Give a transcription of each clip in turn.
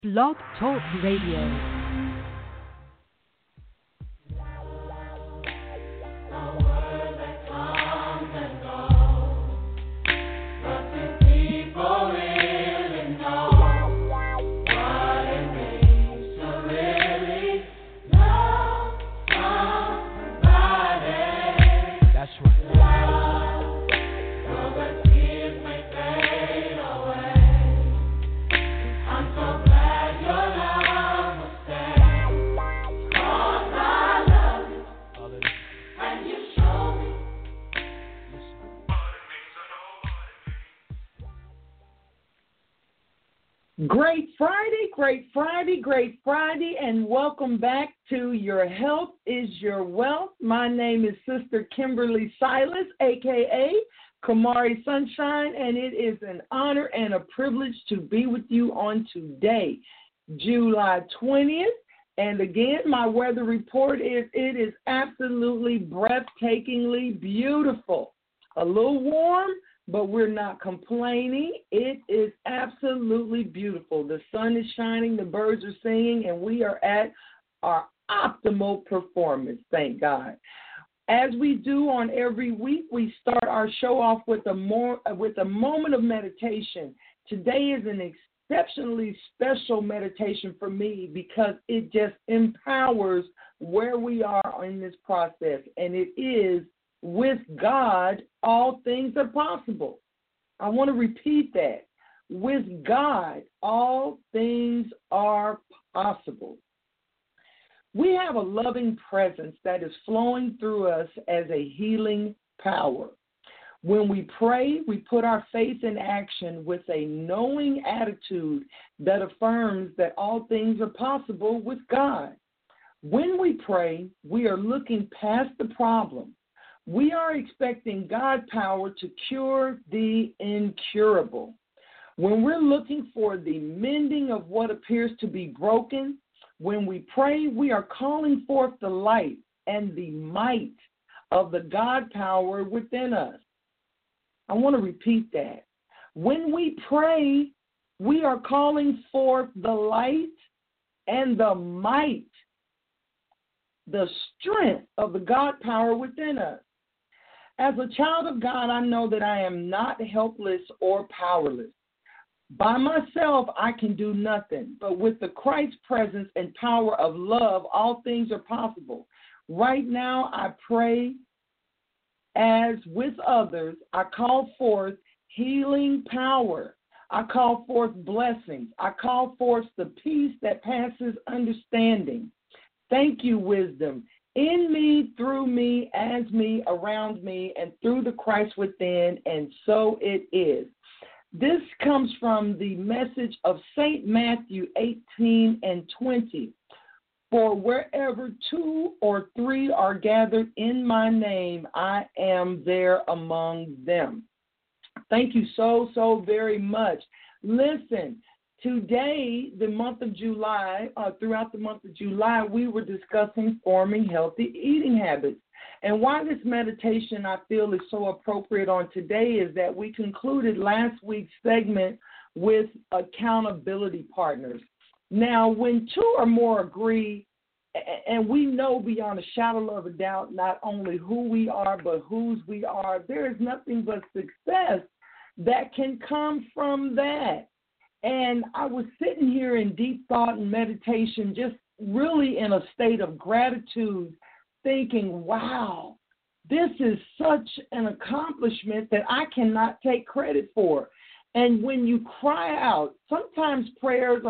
Blog Talk Radio. Great Friday, and welcome back to Your Health is Your Wealth. My name is Sister Kimberly Silas, a.k.a. Kamari Sunshine, and it is an honor and a privilege to be with you on today, July 20th. And again, my weather report is it is absolutely breathtakingly beautiful. A little warm, but we're not complaining. It is absolutely beautiful. The sun is shining, the birds are singing, and we are at our optimal performance, thank God. As we do on every week, we start our show off with a moment of meditation. Today is an exceptionally special meditation for me because it just empowers where we are in this process, and it is with God, all things are possible. I want to repeat that. With God, all things are possible. We have a loving presence that is flowing through us as a healing power. When we pray, we put our faith in action with a knowing attitude that affirms that all things are possible with God. When we pray, we are looking past the problem. We are expecting God's power to cure the incurable. When we're looking for the mending of what appears to be broken, when we pray, we are calling forth the light and the might of the God power within us. I want to repeat that. When we pray, we are calling forth the light and the might, the strength of the God power within us. As a child of God, I know that I am not helpless or powerless. By myself, I can do nothing, but with the Christ presence and power of love, all things are possible. Right now, I pray as with others, I call forth healing power. I call forth blessings. I call forth the peace that passes understanding. Thank you, wisdom. In me, through me, as me, around me, and through the Christ within, and so it is. This comes from the message of St. Matthew 18:20. For wherever 2 or 3 are gathered in my name, I am there among them. Thank you so very much. Listen. Today, the month of July, throughout the month of July, we were discussing forming healthy eating habits. And why this meditation I feel is so appropriate on today is that we concluded last week's segment with accountability partners. Now, when 2 or more agree, and we know beyond a shadow of a doubt not only who we are but whose we are, there is nothing but success that can come from that. And I was sitting here in deep thought and meditation, just really in a state of gratitude, thinking, wow, this is such an accomplishment that I cannot take credit for. And when you cry out, sometimes prayers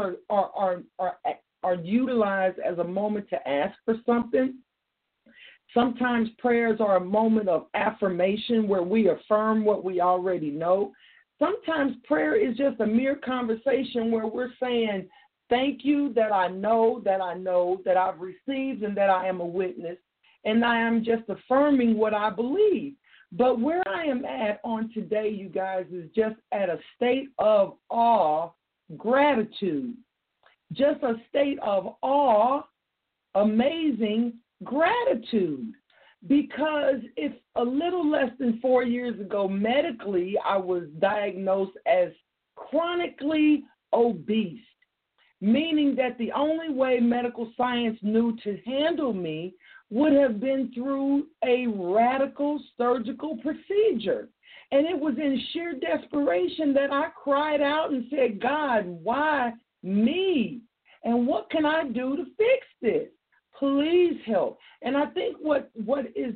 are utilized as a moment to ask for something. Sometimes prayers are a moment of affirmation where we affirm what we already know. Sometimes prayer is just a mere conversation where we're saying, thank you that I know that I've received and that I am a witness, and I am just affirming what I believe. But where I am at on today, you guys, is just at a state of awe, gratitude, just a state of awe, amazing gratitude. Because if a little less than 4 years ago, medically, I was diagnosed as chronically obese. meaning that the only way medical science knew to handle me would have been through a radical surgical procedure. And it was in sheer desperation that I cried out and said, God, why me? And what can I do to fix this? Please help. And I think what is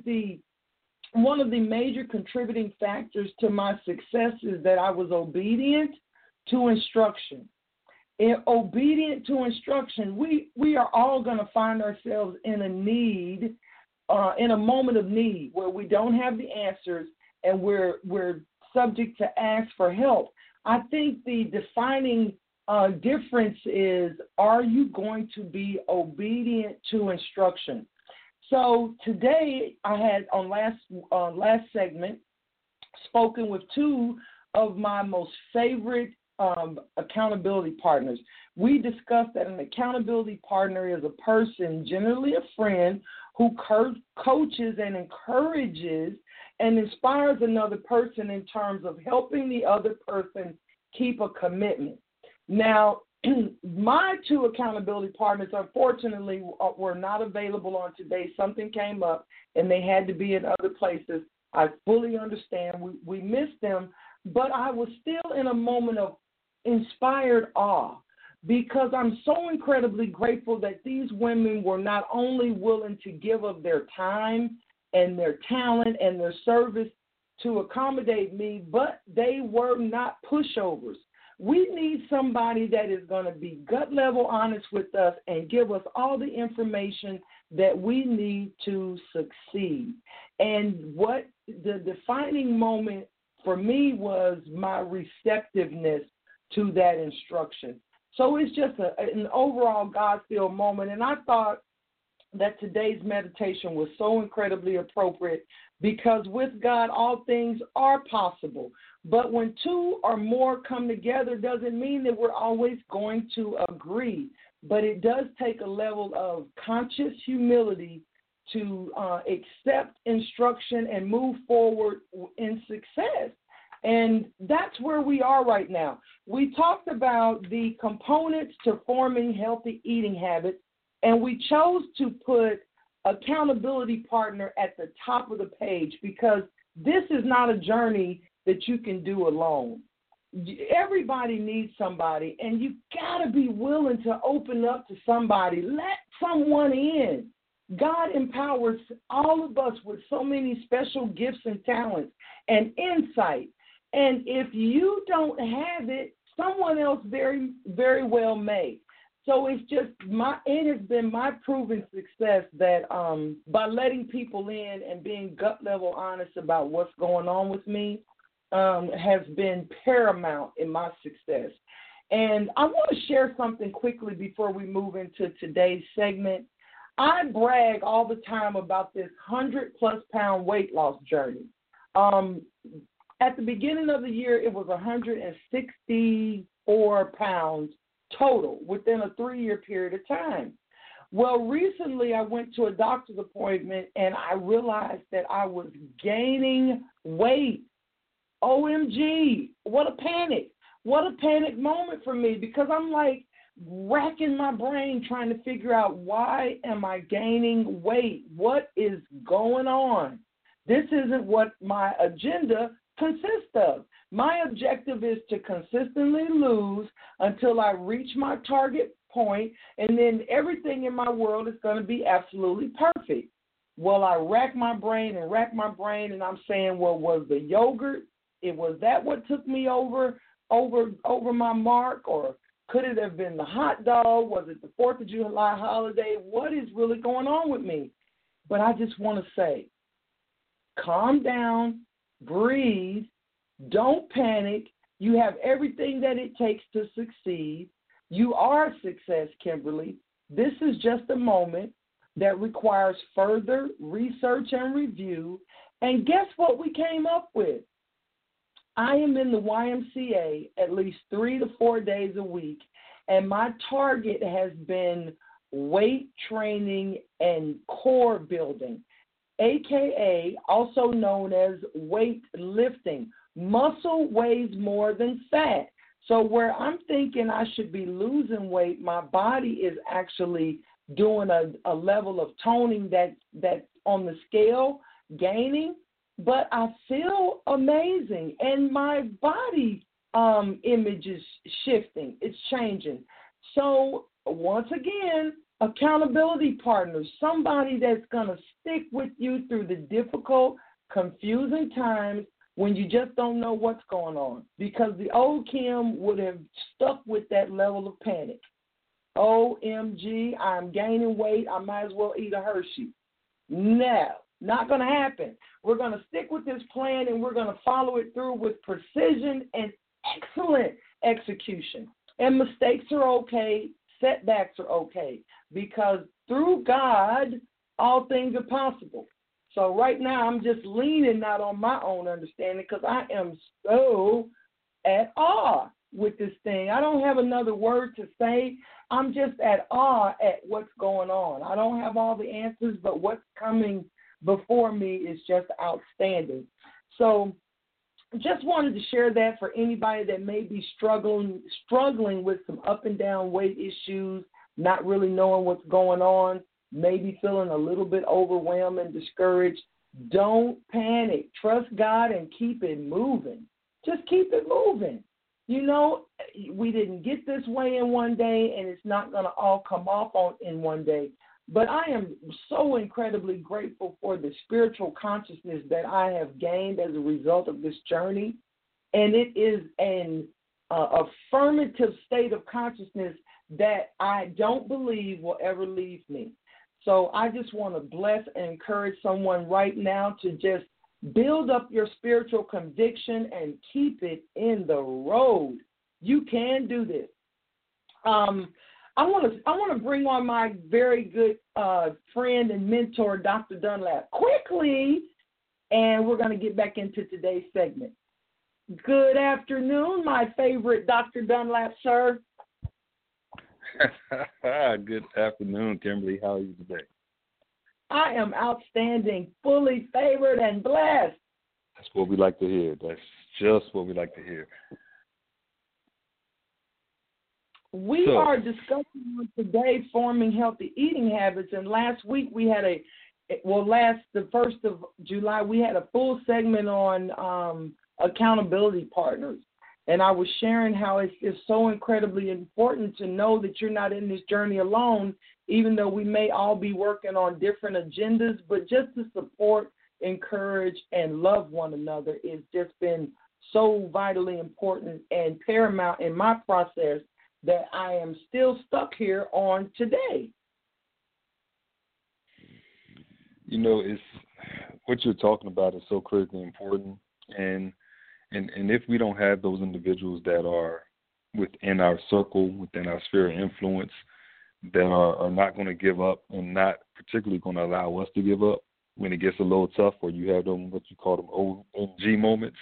one of the major contributing factors to my success is that I was obedient to instruction. Obedient to instruction, we are all going to find ourselves in a need, in a moment of need where we don't have the answers and we're subject to ask for help. I think the defining difference is, are you going to be obedient to instruction? So today I had on last segment spoken with two of my most favorite accountability partners. We discussed that an accountability partner is a person, generally a friend, who coaches and encourages and inspires another person in terms of helping the other person keep a commitment. Now, my two accountability partners, unfortunately, were not available on today. Something came up, and they had to be in other places. I fully understand. We missed them, but I was still in a moment of inspired awe because I'm so incredibly grateful that these women were not only willing to give of their time and their talent and their service to accommodate me, but they were not pushovers. We need somebody that is going to be gut level honest with us and give us all the information that we need to succeed. And what the defining moment for me was my receptiveness to that instruction. So it's just an overall God-filled moment. And I thought that today's meditation was so incredibly appropriate because with God, all things are possible. But when two or more come together doesn't mean that we're always going to agree. But it does take a level of conscious humility to accept instruction and move forward in success. And that's where we are right now. We talked about the components to forming healthy eating habits, and we chose to put accountability partner at the top of the page because this is not a journey that you can do alone. Everybody needs somebody, and you got to be willing to open up to somebody. Let someone in. God empowers all of us with so many special gifts and talents and insight. And if you don't have it, someone else very, very well may. So it has been my proven success that by letting people in and being gut level honest about what's going on with me has been paramount in my success. And I want to share something quickly before we move into today's segment. I brag all the time about this 100+ pound weight loss journey. At the beginning of the year, it was 164 pounds total within a 3-year period of time. Well, recently I went to a doctor's appointment and I realized that I was gaining weight. OMG, what a panic. What a panic moment for me because I'm like racking my brain trying to figure out why am I gaining weight? What is going on? This isn't what my agenda consists of. My objective is to consistently lose until I reach my target point, and then everything in my world is going to be absolutely perfect. Well, I rack my brain, and I'm saying, well, was the yogurt, was that what took me over my mark, or could it have been the hot dog? Was it the 4th of July holiday? What is really going on with me? But I just want to say, calm down, breathe, don't panic. You have everything that it takes to succeed. You are a success, Kimberly. This is just a moment that requires further research and review. And guess what we came up with? I am in the YMCA at least 3 to 4 days a week, and my target has been weight training and core building, AKA also known as weight lifting. Muscle weighs more than fat. So where I'm thinking I should be losing weight, my body is actually doing a level of toning that on the scale gaining, but I feel amazing, and my body image is shifting. It's changing. So once again, accountability partners, somebody that's going to stick with you through the difficult, confusing times when you just don't know what's going on, because the old Kim would have stuck with that level of panic. OMG, I'm gaining weight. I might as well eat a Hershey. No, not going to happen. We're going to stick with this plan, and we're going to follow it through with precision and excellent execution. And mistakes are okay. Setbacks are okay, because through God, all things are possible. So right now, I'm just leaning not on my own understanding, because I am so at awe with this thing. I don't have another word to say. I'm just at awe at what's going on. I don't have all the answers, but what's coming before me is just outstanding. So just wanted to share that for anybody that may be struggling with some up and down weight issues, not really knowing what's going on, maybe feeling a little bit overwhelmed and discouraged. Don't panic. Trust God and keep it moving. Just keep it moving. You know, we didn't get this way in one day, and it's not going to all come off in one day. But I am so incredibly grateful for the spiritual consciousness that I have gained as a result of this journey. And it is an affirmative state of consciousness that I don't believe will ever leave me. So I just want to bless and encourage someone right now to just build up your spiritual conviction and keep it in the road. You can do this. I want to bring on my very good friend and mentor, Dr. Dunlap, quickly, and we're going to get back into today's segment. Good afternoon, my favorite Dr. Dunlap, sir. Good afternoon, Kimberly. How are you today? I am outstanding, fully favored, and blessed. That's what we like to hear. That's just what we like to hear. We are discussing today forming healthy eating habits, and last week we had the 1st of July, we had a full segment on accountability partners. And I was sharing how it's so incredibly important to know that you're not in this journey alone, even though we may all be working on different agendas, but just to support, encourage, and love one another has just been so vitally important and paramount in my process that I am still stuck here on today. You know, it's what you're talking about is so critically important, and if we don't have those individuals that are within our circle, within our sphere of influence, that are not going to give up and not particularly going to allow us to give up when it gets a little tough, or you have them, what you call them, OMG moments.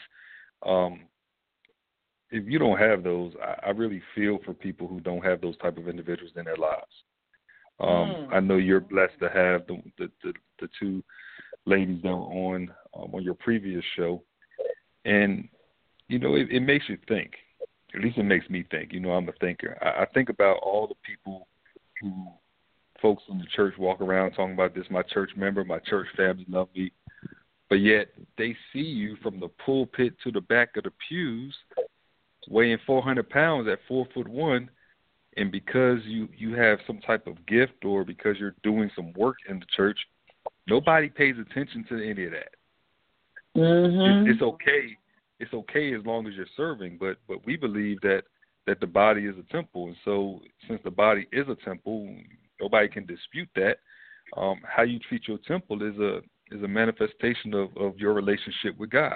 If you don't have those, I really feel for people who don't have those type of individuals in their lives. I know you're blessed to have the two ladies that were on your previous show, and you know it makes you think. At least it makes me think. You know, I'm a thinker. I think about all the people who folks in the church walk around talking about this. My church member, my church family love me, but yet they see you from the pulpit to the back of the pews, weighing 400 pounds at 4'1", and because you have some type of gift or because you're doing some work in the church, nobody pays attention to any of that. Mm-hmm. It's okay. It's okay as long as you're serving, but we believe that the body is a temple, and so since the body is a temple, nobody can dispute that. How you treat your temple is a manifestation of your relationship with God.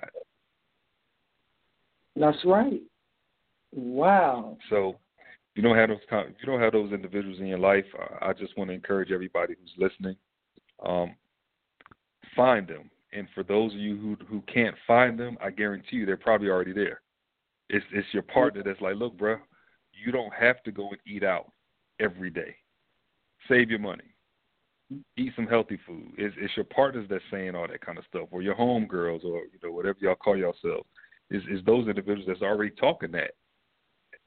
That's right. Wow. So you don't have those individuals in your life. I just want to encourage everybody who's listening, find them. And for those of you who can't find them, I guarantee you they're probably already there. It's your partner that's like, look, bro, you don't have to go and eat out every day. Save your money. Eat some healthy food. It's your partners that's saying all that kind of stuff, or your homegirls, or whatever y'all call yourselves. Is those individuals that's already talking that.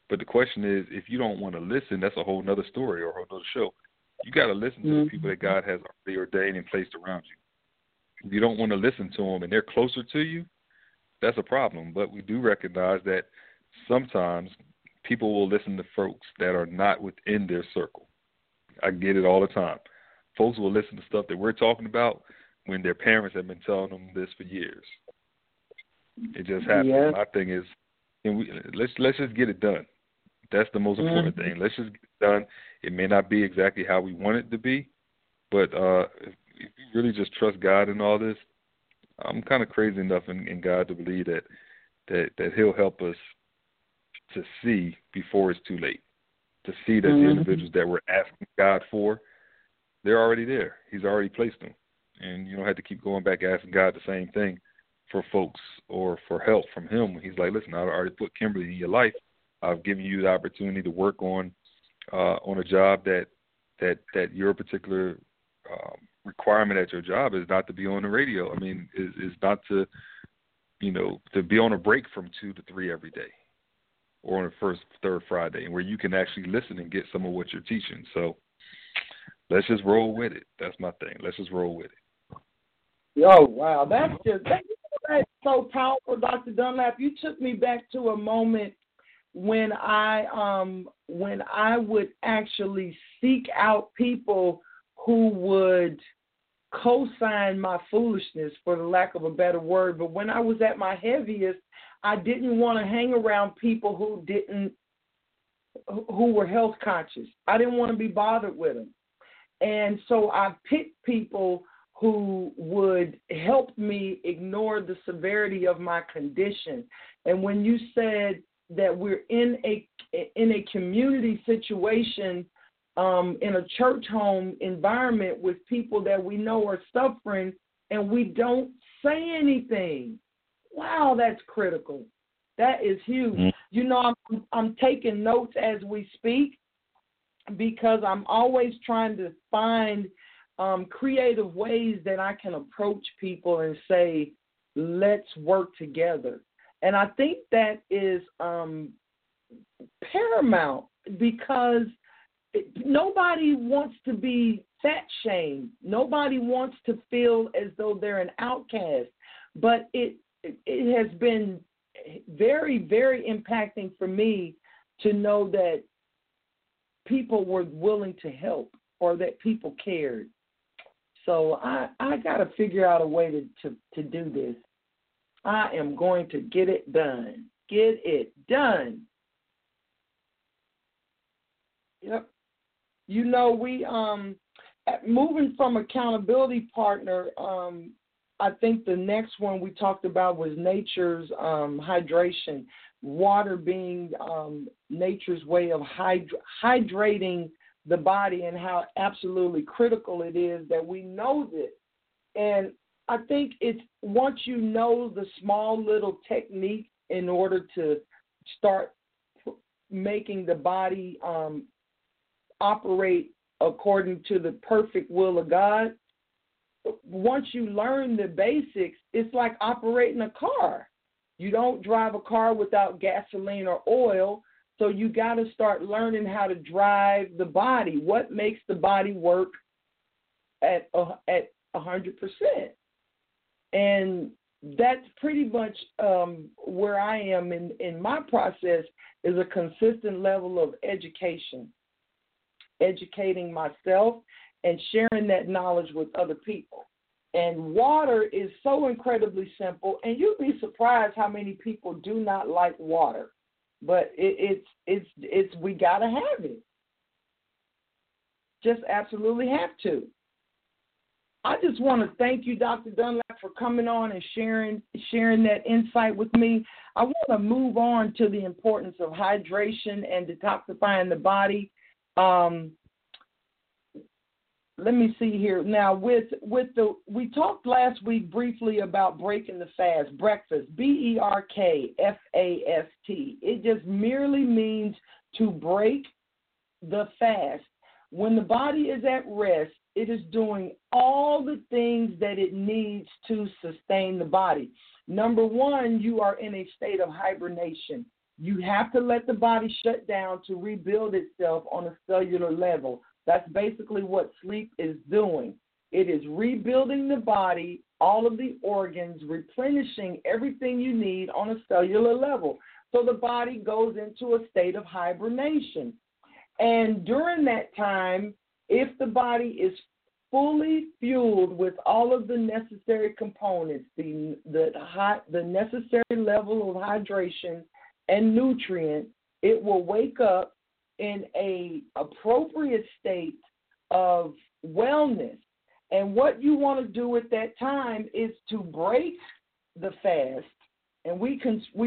But the question is, if you don't want to listen, that's a whole nother story or a whole nother show. You got to listen to the people that God has already ordained and placed around you. If you don't want to listen to them and they're closer to you, that's a problem. But we do recognize that sometimes people will listen to folks that are not within their circle. I get it all the time. Folks will listen to stuff that we're talking about when their parents have been telling them this for years. It just happens. Yeah. My thing is, let's just get it done. That's the most important thing. Let's just get it done. It may not be exactly how we want it to be, but if you really just trust God in all this, I'm kind of crazy enough in God to believe that He'll help us to see before it's too late, to see that the individuals that we're asking God for, they're already there. He's already placed them. And you don't have to keep going back asking God the same thing for folks or for help from Him. He's like, listen, I've already put Kimberly in your life. I've given you the opportunity to work on a job that your particular requirement at your job is not to be on the radio. I mean, is not to be on a break from 2 to 3 every day, or on the first, third Friday, where you can actually listen and get some of what you're teaching. So let's just roll with it. That's my thing. Let's just roll with it. Oh, wow. That's so powerful, Dr. Dunlap. You took me back to a moment when I would actually seek out people who would co-sign my foolishness, for the lack of a better word. But when I was at my heaviest, I didn't want to hang around people who were health conscious. I didn't want to be bothered with them. And so I picked people who would help me ignore the severity of my condition. And when you said that we're in a community situation, in a church home environment with people that we know are suffering, and we don't say anything. Wow, that's critical. That is huge. I'm taking notes as we speak, because I'm always trying to find creative ways that I can approach people and say, let's work together. And I think that is paramount, because nobody wants to be fat shamed. Nobody wants to feel as though they're an outcast. But it has been very, very impacting for me to know that people were willing to help, or that people cared. So I got to figure out a way to do this. I am going to get it done. Get it done. Yep. We moving from accountability partner, I think the next one we talked about was nature's hydration, water being nature's way of hydrating the body, and how absolutely critical it is that we know this. And I think it's once you know the small little technique in order to start making the body operate according to the perfect will of God, once you learn the basics, it's like operating a car. You don't drive a car without gasoline or oil, so you got to start learning how to drive the body. What makes the body work at 100%? And that's pretty much where I am in my process, is a consistent level of education, educating myself and sharing that knowledge with other people. And water is so incredibly simple, and you'd be surprised how many people do not like water. But it's we gotta have it. Just absolutely have to. I just want to thank you, Dr. Dunlap, for coming on and sharing that insight with me. I want to move on to the importance of hydration and detoxifying the body. Let me see here. Now, we talked last week briefly about breaking the fast, breakfast, BERKFAST. It just merely means to break the fast. When the body is at rest, it is doing all the things that it needs to sustain the body. Number one, you are in a state of hibernation. You have to let the body shut down to rebuild itself on a cellular level. That's basically what sleep is doing. It is rebuilding the body, all of the organs, replenishing everything you need on a cellular level. So the body goes into a state of hibernation. And during that time, if the body is fully fueled with all of the necessary components, the necessary level of hydration and nutrient, it will wake up in a appropriate state of wellness. And what you want to do at that time is to break the fast. And we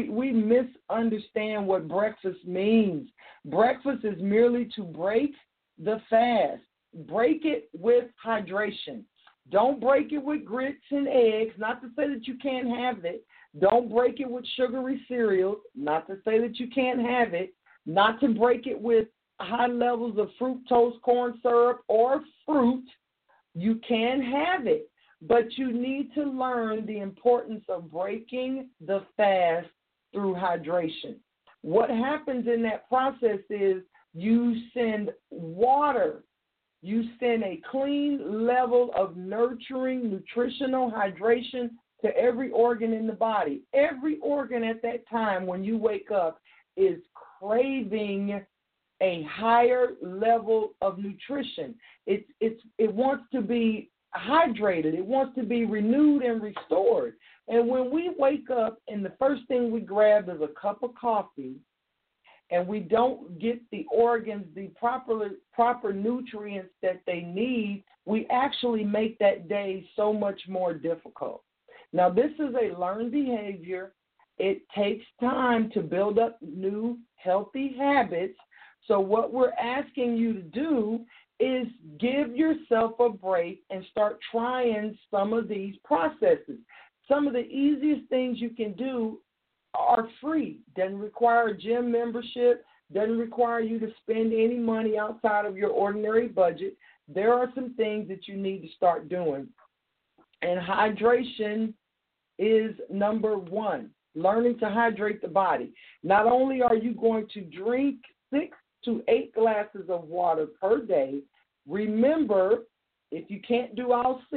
misunderstand what breakfast means. Breakfast is merely to break the fast. Break it with hydration. Don't break it with grits and eggs, not to say that you can't have it. Don't break it with sugary cereals, not to say that you can't have it. Not to break it with high levels of fructose corn syrup or fruit. You can have it, but you need to learn the importance of breaking the fast through hydration. What happens in that process is you send water. You send a clean level of nurturing, nutritional hydration to every organ in the body. Every organ at that time when you wake up is craving a higher level of nutrition. It wants to be hydrated. It wants to be renewed and restored. And when we wake up and the first thing we grab is a cup of coffee, and we don't get the organs the proper nutrients that they need, we actually make that day so much more difficult. Now, this is a learned behavior. It takes time to build up new healthy habits. So what we're asking you to do is give yourself a break and start trying some of these processes. Some of the easiest things you can do are free. Doesn't require a gym membership, doesn't require you to spend any money outside of your ordinary budget. There are some things that you need to start doing. And hydration is number one, learning to hydrate the body. Not only are you going to drink 6 to 8 glasses of water per day, remember, if you can't do all 6,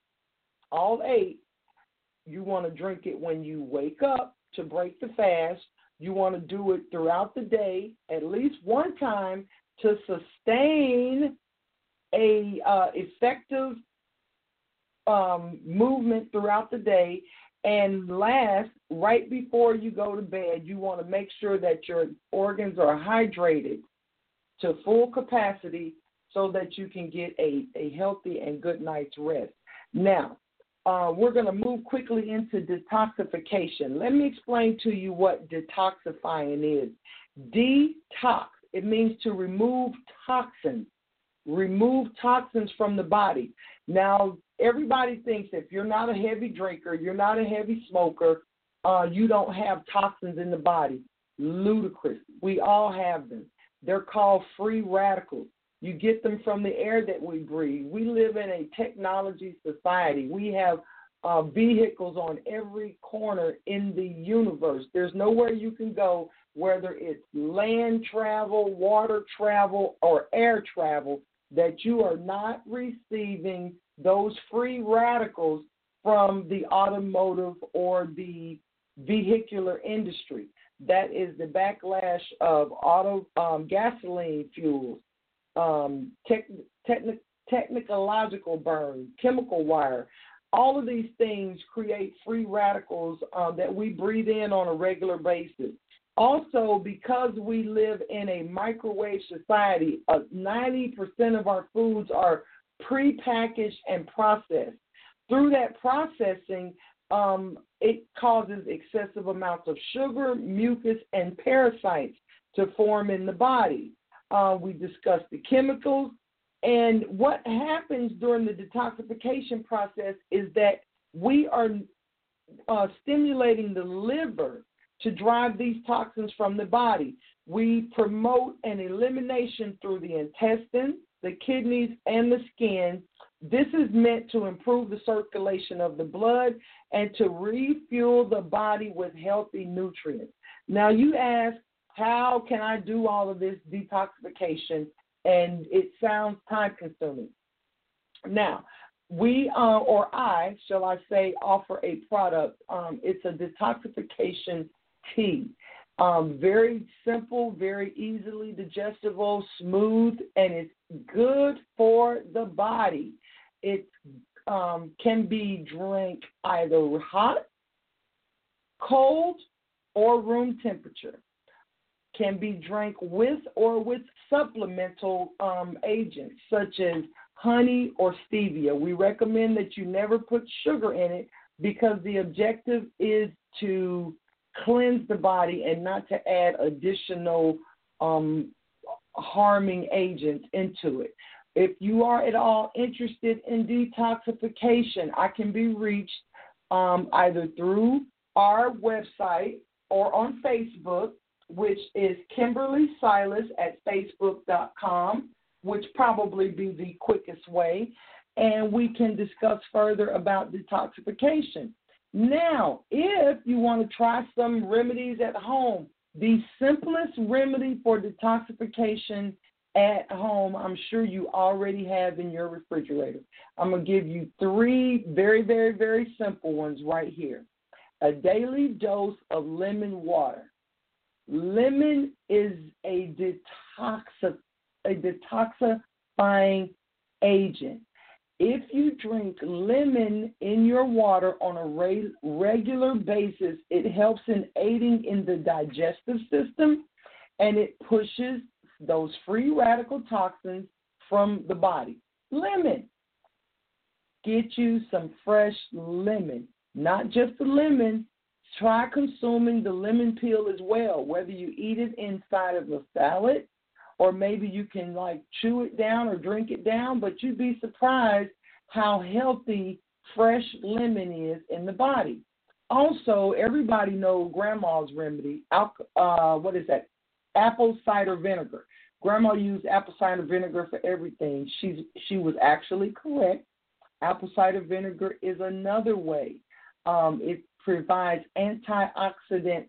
all 8, you want to drink it when you wake up to break the fast. You want to do it throughout the day at least one time to sustain a effective movement throughout the day. And last, right before you go to bed, you want to make sure that your organs are hydrated to full capacity so that you can get a healthy and good night's rest. Now, we're going to move quickly into detoxification. Let me explain to you what detoxifying is. Detox, it means to remove toxins from the body. Now, everybody thinks if you're not a heavy drinker, you're not a heavy smoker, you don't have toxins in the body. Ludicrous. We all have them. They're called free radicals. You get them from the air that we breathe. We live in a technology society. We have vehicles on every corner in the universe. There's nowhere you can go, whether it's land travel, water travel, or air travel, that you are not receiving those free radicals from the automotive or the vehicular industry. That is the backlash of gasoline fuels, technological burn, chemical wire. All of these things create free radicals that we breathe in on a regular basis. Also, because we live in a microwave society, 90% of our foods are prepackaged and processed. Through that processing, it causes excessive amounts of sugar, mucus, and parasites to form in the body. We discussed the chemicals. And what happens during the detoxification process is that we are stimulating the liver to drive these toxins from the body. We promote an elimination through the intestines, the kidneys, and the skin. This is meant to improve the circulation of the blood and to refuel the body with healthy nutrients. Now, you ask, how can I do all of this detoxification? And it sounds time-consuming. Now, we, or I, shall I say, offer a product. It's a detoxification tea. Very simple, very easily digestible, smooth, and it's good for the body. It can be drank either hot, cold, or room temperature. Can be drank with or with supplemental agents such as honey or stevia. We recommend that you never put sugar in it because the objective is to cleanse the body and not to add additional harming agents into it. If you are at all interested in detoxification, I can be reached either through our website or on Facebook, which is Kimberly Silas at Facebook.com, which probably be the quickest way, and we can discuss further about detoxification. Now, if you want to try some remedies at home, the simplest remedy for detoxification at home, I'm sure you already have in your refrigerator. I'm going to give you 3 very, very, very simple ones right here. A daily dose of lemon water. Lemon is a detoxifying agent. If you drink lemon in your water on a regular basis, it helps in aiding in the digestive system, and it pushes those free radical toxins from the body. Lemon. Get you some fresh lemon. Not just the lemon. Try consuming the lemon peel as well, whether you eat it inside of a salad or maybe you can like chew it down or drink it down, but you'd be surprised how healthy fresh lemon is in the body. Also, everybody knows Grandma's remedy. What is that? Apple cider vinegar. Grandma used apple cider vinegar for everything. She was actually correct. Apple cider vinegar is another way. It provides antioxidant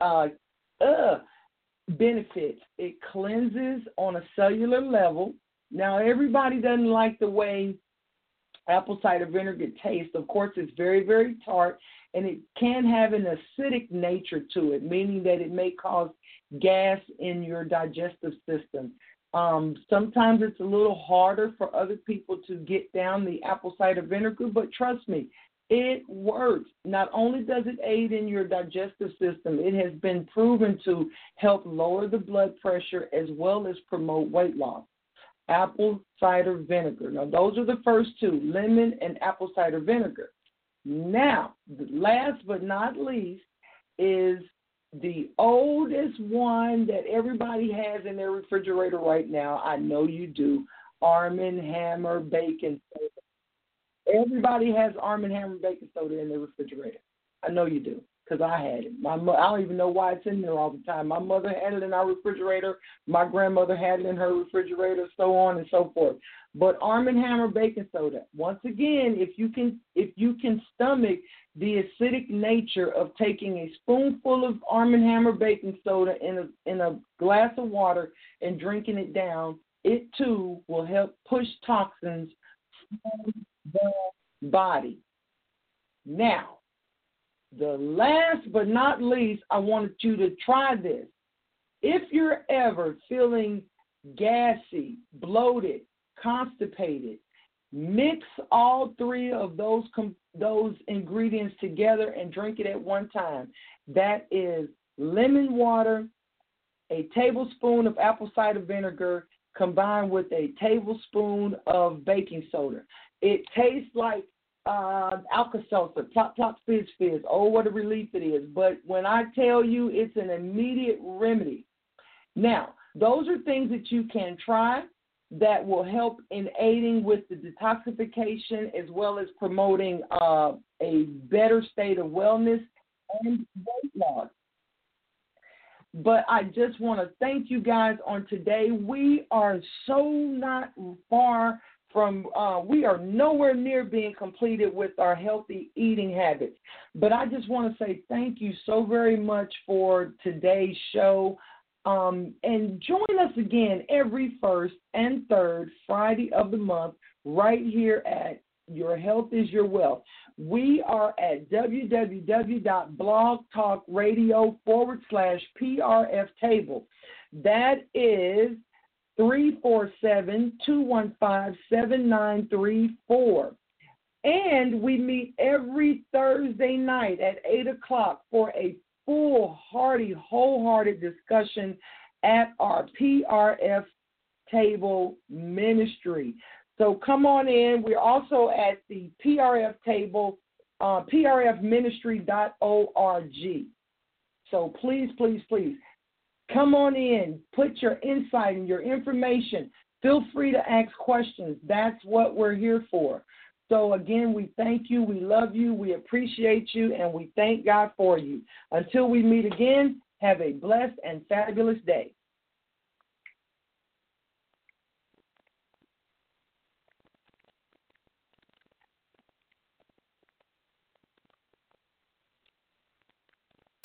benefits. It cleanses on a cellular level. Now, everybody doesn't like the way apple cider vinegar tastes. Of course, it's very, very tart, and it can have an acidic nature to it, meaning that it may cause gas in your digestive system. Sometimes it's a little harder for other people to get down the apple cider vinegar, but trust me, it works. Not only does it aid in your digestive system, it has been proven to help lower the blood pressure as well as promote weight loss. Apple cider vinegar. Now, those are the first two, lemon and apple cider vinegar. Now, last but not least is the oldest one that everybody has in their refrigerator right now. I know you do. Arm & Hammer baking soda. Everybody has Arm & Hammer baking soda in their refrigerator. I know you do, because I had it. I don't even know why it's in there all the time. My mother had it in our refrigerator. My grandmother had it in her refrigerator, so on and so forth. But Arm & Hammer baking soda, once again, if you can stomach the acidic nature of taking a spoonful of Arm & Hammer baking soda in a glass of water and drinking it down, it too will help push toxins from the body. Now, the last but not least, I wanted you to try this. If you're ever feeling gassy, bloated, constipated, mix all 3 of those ingredients together and drink it at one time. That is lemon water, a tablespoon of apple cider vinegar combined with a tablespoon of baking soda. It tastes like Alka-Seltzer, plop, plop, fizz, fizz. Oh, what a relief it is. But when I tell you, it's an immediate remedy. Now, those are things that you can try that will help in aiding with the detoxification as well as promoting a better state of wellness and weight loss. But I just want to thank you guys on today. We are so not far we are nowhere near being completed with our healthy eating habits. But I just want to say thank you so very much for today's show. And join us again every first and third Friday of the month right here at Your Health is Your Wealth. We are at www.blogtalkradio.com/PRF table. That is 347-215-7934. And we meet every Thursday night at 8 o'clock for a full, hearty, wholehearted discussion at our PRF table ministry. So come on in. We're also at the PRF table, prfministry.org. So please, please, please, come on in. Put your insight and your information. Feel free to ask questions. That's what we're here for. So, again, we thank you, we love you, we appreciate you, and we thank God for you. Until we meet again, have a blessed and fabulous day.